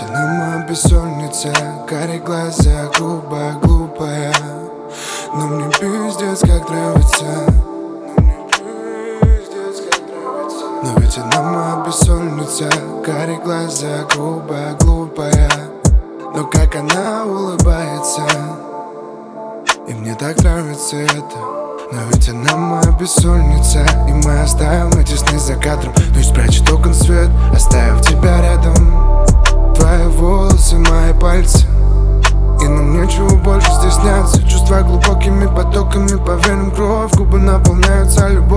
ведь она моя бессонница, карие глаза, грубая, глупая. Но мне пиздец как нравится. Но ведь она моя бессонница, карие глаза, грубая, глупая. Но как она улыбается, и мне так нравится это. Но ведь она моя бессонница, и мы оставим эти сны за кадром. Ну и спрячет окон свет, оставив тебя рядом. Твои волосы, мои пальцы, и нам нечего больше стесняться. Чувства глубокими потоками, поверим, кровь, губы наполняются любовью.